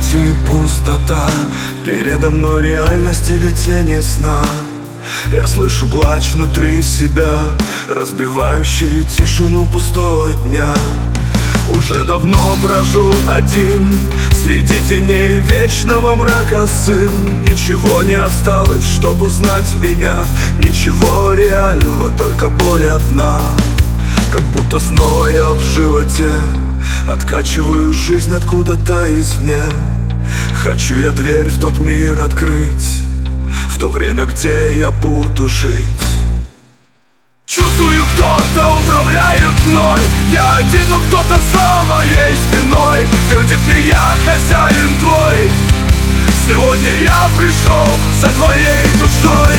кровати пустота, передо мной реальность или тени сна. Я слышу плач внутри себя, разбивающий тишину пустого дня. Уже давно брожу один среди теней вечного мрака, сын. Ничего не осталось, чтобы узнать меня, ничего реального, только боль одна. Как будто снова я в животе, откачиваю жизнь откуда-то извне. Хочу я дверь в тот мир открыть, в то время, где я буду жить. Чувствую, кто-то управляет мной, я один, но кто-то за моей спиной твердит мне: я хозяин твой. Сегодня я пришел за твоей душой.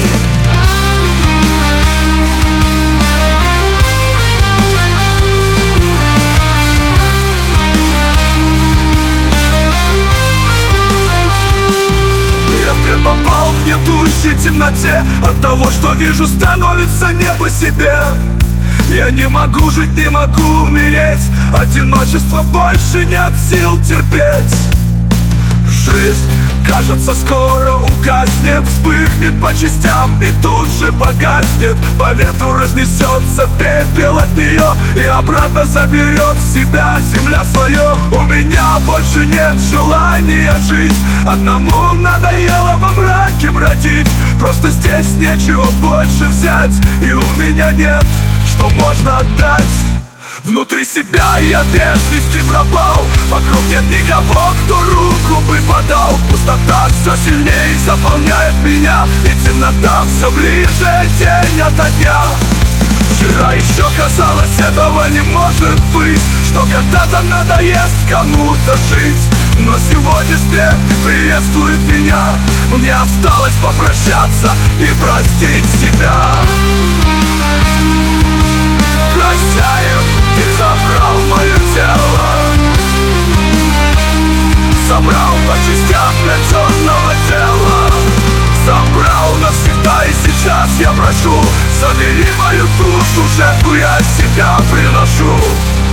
Попал в гнетущей темноте, от того, что вижу, становится не по себе. Я не могу жить, не могу умереть, одиночество больше нет сил терпеть. Жизнь, кажется, скоро угаснет, вспыхнет по частям и тут же погаснет. По ветру разнесется пепел от нее и обратно заберет в себя земля свое. У меня больше нет желания жить, одному надоело во мраке бродить. Просто здесь нечего больше взять, и у меня нет, что можно отдать. Внутри себя я без вести пропал, вокруг нет никого, кто руку бы подал. Пустота все сильнее заполняет меня, и темнота все ближе, тень ото дня. Вчера еще казалось, этого не может быть, что когда-то надоест кому-то жить. Но сегодня смерть приветствует меня, мне осталось попрощаться и простить себя. Прощаю, ты забрал мое тело, собрал по частям для черного тела. Забрал навсегда, и сейчас я прошу: забери мою душу, жертву я себя приношу.